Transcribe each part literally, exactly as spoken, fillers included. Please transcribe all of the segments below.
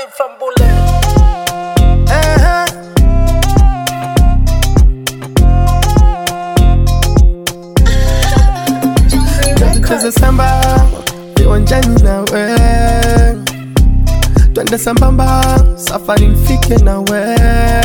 Massive from Bullet. Uh-huh. Twende samba, viwanjani nawe. Twende sambamba, safari nifike nawe.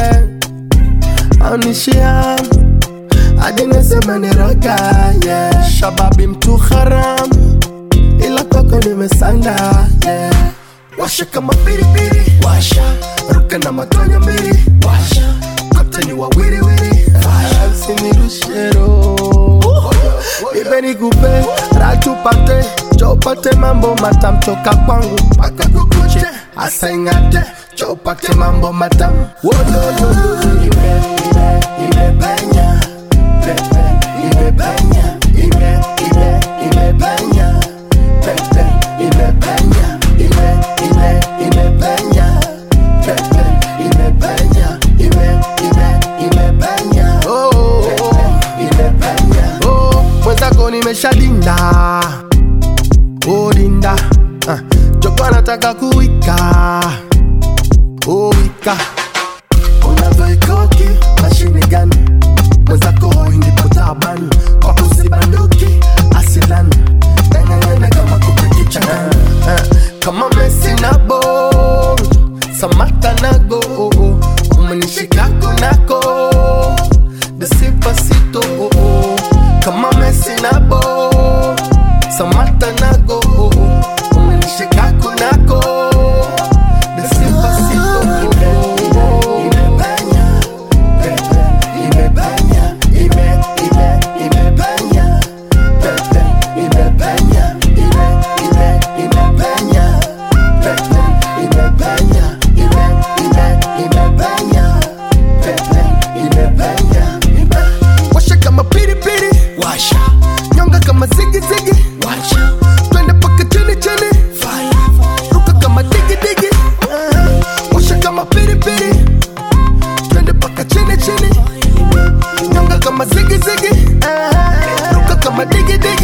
Aunishia hadi nasema niroga, yeah. Shababi mtu haram, ila kwako nimesanda, yeah. Washa kama piripiri, washa. Ruka na matonya mbili, washa. Kote ni wawiri wiri, washa. Usinirushero, ibe nikupe, ratu pate. Jo pate mambo matam, choka kwangu paka kukuche. Asa ingate, jo pate mambo matam. Wololo, ime, ime, ime benya. Pepe, ime benya. Ime, ime, ime benya. Pepe, ime benya. Ime, ime, ime benya. Pepe, ime benya. Ime, ime, ime benya. Oh, pepe, ime benya. Oh, mwenzako nimeshadinda. Oh, dinda. Uh, Joko nataka kuwika. Oh, wika. Unavyoikoki, mashine gani? Mwenzako hoi ndipo tabani. Kwa kusibanduki, asilani. Nangangana kama kupiki changani. uh, Kama Messi na Bo, Samata na Go. Umenishika kunako Despacito. Kama Messi na Bo, Samata na Go. Umenishika kunako Despacito. Imebanya, pepe, imebanya. Ime, ime, imebanya. Pepe, imebanya. Ime, ime, imebanya. Pepe, imebanya. Ime, ime, imebanya. Pepe, imebanya. Ime. Washa kama piripiri, washa. Nyonga kama zigi zigi, washa. Twende paka chini chini, fire. Ruka kama digi digi, uh-huh. Washa kama piripiri, twende paka chini chini. Nyonga kama zigi zigi, uh-huh. Ruka kama digi digi.